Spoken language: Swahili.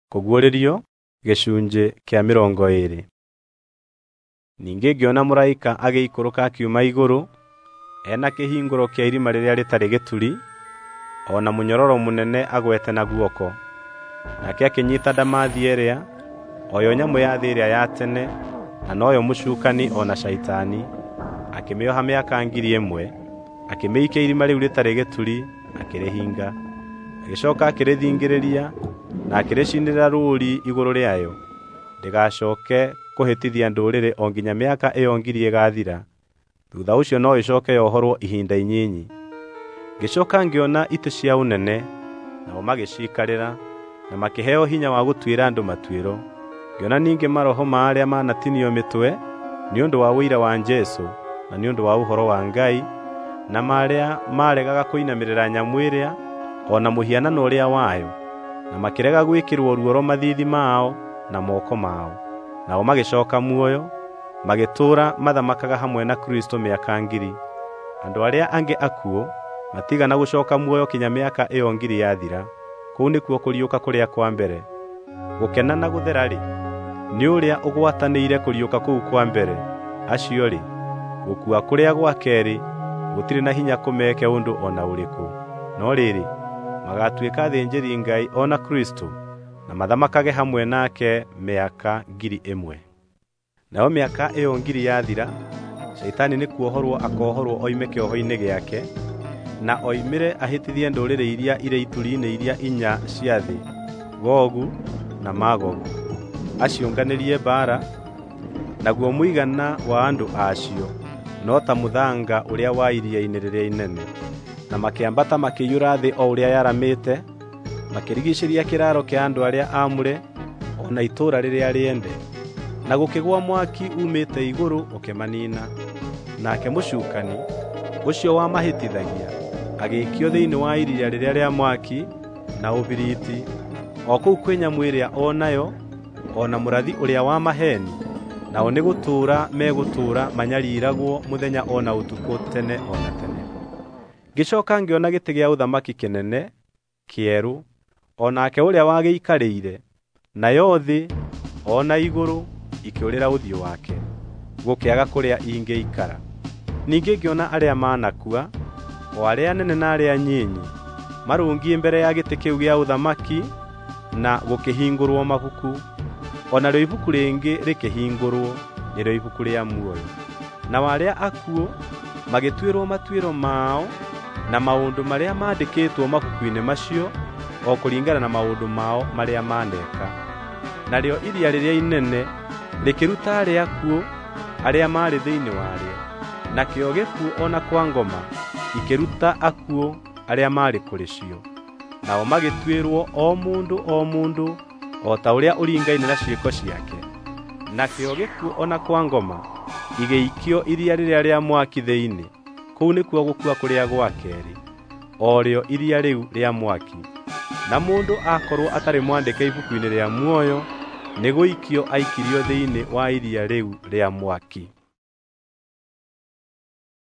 Kũguũrĩrio gĩcunjĩ kĩa 20. Ningĩ ngĩona mũraika agĩikũrũka akiuma igũrũ, ena kĩhingũro kĩa irima rĩrĩa rĩtarĩ gĩturi, ona mũnyororo mũnene agwete na guoko. Nake akĩnyiita ndamathi ĩrĩa, oyo nyamũ ya thĩ ĩrĩa ya tene, na noyo mũcukani ona Shaitani, akĩmĩoha mĩaka 1000, akĩmĩikia irima rĩu rĩtarĩ gĩturi, akĩrĩhinga. Agĩcooka akĩrĩthingĩrĩria, na akĩrĩcinĩrĩra rũũri igũrũ rĩayo, ndĩgacooke kũhĩtithia ndũrĩrĩ o nginya mĩaka ĩyo 1000 ĩgathira. Thutha ũcio no ĩcooke yohorwo ihinda inyinyi. Ngĩcooka ngĩona itĩ cia ũnene, nao magĩciikarĩra, na makĩheo hinya wa gũtuĩra andũ matuĩro. Ngĩona ningĩ maroho ma arĩa manatinio mĩtwe nĩ ũndũ wa ũira wa Jesũ na nĩ ũndũ wa ũhoro wa Ngai, na marĩa maregaga kũinamĩrĩra nyamũ ĩrĩa ona mũhianano ũrĩa wayo, na makĩrega gwĩkĩrwo ruoro mathiithi mao na moko mao. Nao magĩcooka muoyo, magĩtũũra mathamakaga hamwe na Kristo mĩaka 1000. Andũ arĩa angĩ akuũ matigana gũcooka muoyo kinya mĩaka ĩyo 1000 yathira. Kũu nĩkuo kũriũka kũrĩa kwa mbere. Gũkena na gũthera-rĩ, nĩ ũrĩa ũgwatanĩire kũriũka kũu kwa mbere. Acio-rĩ, gũkua kũrĩa gwa keerĩ gũtirĩ na hinya kũmeke ũndũ ona ũrĩkũ. No rĩrĩ, magatuĩka athĩnjĩri Ngai ona Kristo, na mathamakage hamwe nake mĩaka 1000. Nayo mĩaka ĩyo 1000 yathira, Shaitani nĩ kuohorwo akohorwo oime kĩoho-inĩ gĩake, na oimĩre ahĩtithie ndũrĩrĩ iria irĩ ituri-inĩ iria 4 cia thĩ, Gogu na Magogu, aciũnganĩrie mbaara, naguo mũigana wa andũ acio no ta mũthanga ũrĩa wa iria-inĩ rĩrĩa inene. Na makĩambata makĩiyũra thĩ o ũrĩa yaramĩte, makĩrigicĩria kĩraro kĩa andũ arĩa aamũre, ona itũũra rĩrĩa rĩende. Na gũkĩgwa mwaki umĩte igũrũ ũkĩmanina. Nake mũcukani, ũcio wamahĩtithagia, agĩikio thĩinĩ wa iria rĩrĩa rĩa mwaki na ũbiriti, o kũu kwĩ nyamũ ĩrĩa o nayo, ona mũrathi ũrĩa wa maheeni, nao nĩ gũtũũra megũtũũra manyariiragwo mũthenya ona ũtukũ tene ona tene. Ngĩcooka ngĩona gĩtĩ gĩa ũthamaki kĩnene, kĩerũ, onake ũrĩa wagĩikarĩire, nayo thĩ, ona igũrũ, ikĩũrĩra ũthiũ wake. Gũkĩaga kũrĩa ingĩikara. Ningĩ ngĩona arĩa manakua, o arĩa anene na arĩa nyinyi, marũngiĩ mbere ya gĩtĩ kĩu gĩa ũthamaki, na gũkĩhingũrwo mabuku. Ona rĩo ibuku rĩngĩ rĩkĩhingũrwo, nĩrĩo ibuku rĩa muoyo. Na arĩa akuũ magĩtuĩrwo matuĩro mao na maũndũ marĩa mandĩkĩtwo mabuku-inĩ macio, o kũringana na maũndũ mao marĩa maneka. Narĩo iria rĩrĩa inene rĩkĩruta arĩa akuũ arĩa marĩ thĩinĩ warĩo, nakĩo gĩkuũ ona kwa ngoma ikĩruta akuũ arĩa marĩ kũrĩ cio. Nao magĩtuĩrwo o mũndũ o ta ũrĩa ũringaine na ciĩko ciake. Nakĩo gĩkuũ ona kwa ngoma igĩikio iria rĩrĩa rĩa mwaki thĩinĩ. Kũu nĩkuo gũkua kũrĩa gwa keerĩ, o rĩo iria rĩu rĩa mwaki. Na mũndũ akorwo atarĩ mwandĩke ibuku-inĩ rĩa muoyo, nĩ gũikio aikirio thĩinĩ wa iria rĩu rĩa mwaki.